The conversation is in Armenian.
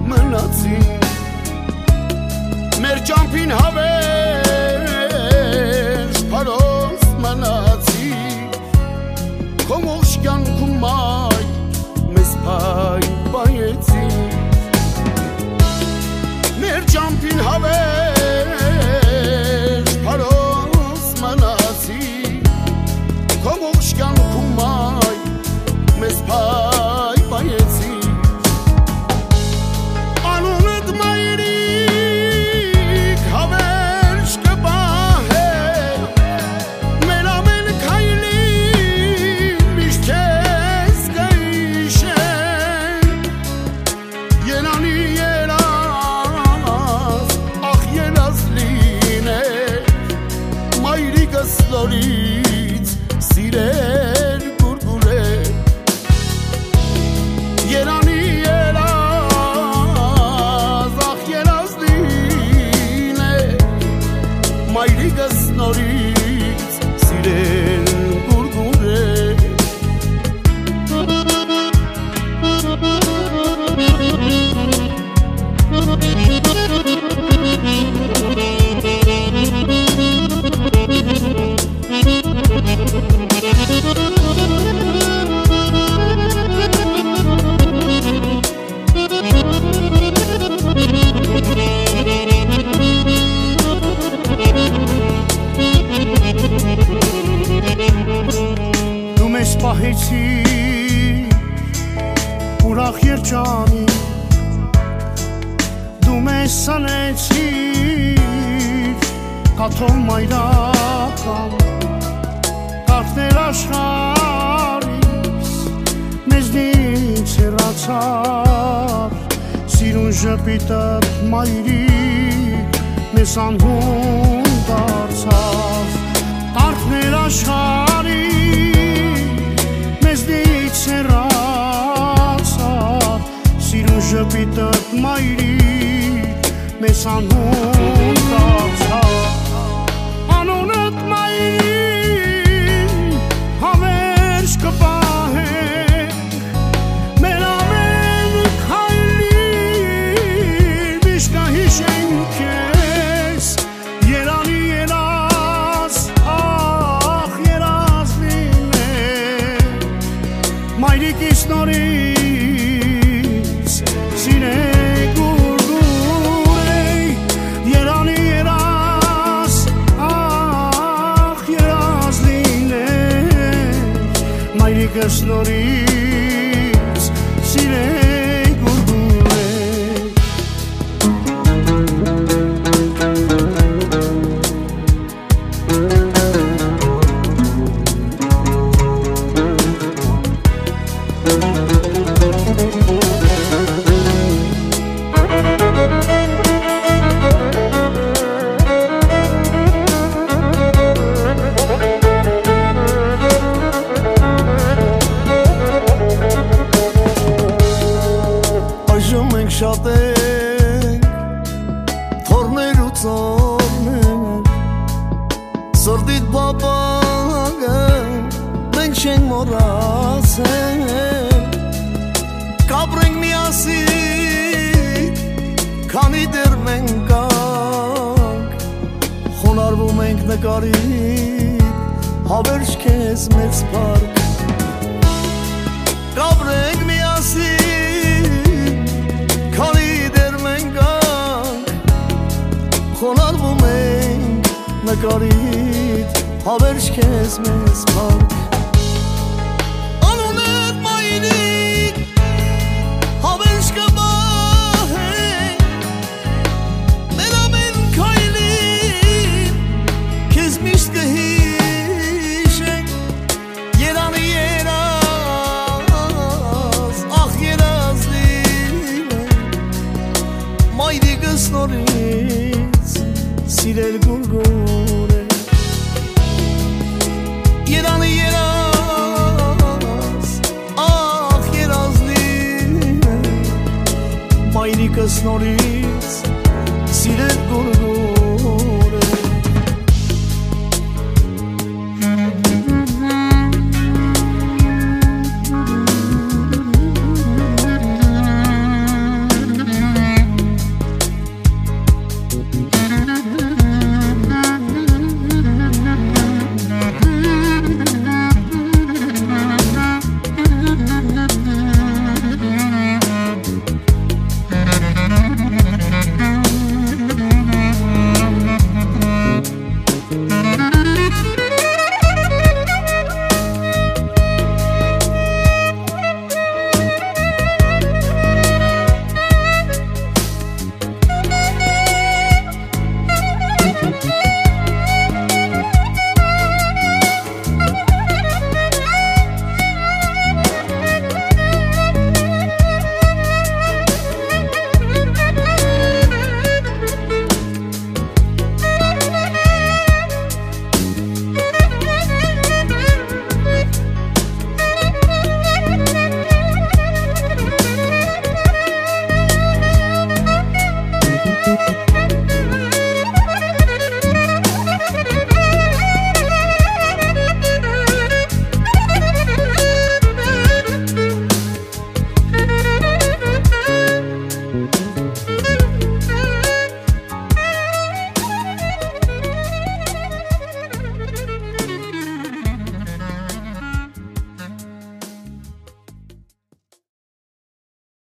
մնացին մեր ճամփին հավերժ փարոս մնացի քո ողջ կյանքում մայր մեզ պայպայեցի մեր ճամփին հավերժ փարոս մնացի քո ողջ կյանքում մայր մեզ պայպայեցի անունդ մայրիկ հավերժ կպահե մեր ամեն քայլին միշտ քեզ կհիշեն երանի երազ ախ երազ լիներ մայրիկս նորից սիրեր գուրգուրեր երանի երազ ախ երազ լիներ մայրիկս նորից սիրեր գուրգուրեր Դու մեզ պահեցիր ուրախ երջանիկ դու մեզ սանեցիր կաթոլ մայրական կարդներ աշխարհիս մեզնից հեռացար սիրուն ժպիտդ մայրիկ մեզ անհուն դարձավ կարդներ աշխարհիս մեզնից հեռացար սիրուն ժպիտդ մայրիկ մեզ անհուն դարձավ անունդ մայրիկ հավերժ կպահենք մեր ամեն քայլին միշտ կհիշենք քեզ երանի երազ ախ երազ լիներ մայրիկիս նորից սիրեք գուրգուրեի երանի երազ ախ երազ լիներ մայրիկս նորից սիրեք գուրգուրեի Այժմ մենք շատ ենք թորներ ու ծորներ սրտիդ բապագը մենք չենք մոռացել կապրենք միասին քանի դեռ մենք կանք խոնարհվում ենք նկարիդ հավերժ քեզ մեծ փառք կապրենք միասին քանի դեռ մենք կանք խոնարհվում ենք նկարիդ հավերժ քեզ մեծ փառք անունդ մայրիկ հավերժ կպահենք մեր ամեն քայլին քեզ միշտ կհիշենք երանի երազ ախ երազ լիներ մայրիկս նորից սիրել գուրգուրեր երանի երազ ախ երազ լիներ մայրիկս նորից սիրել գուրգուրեր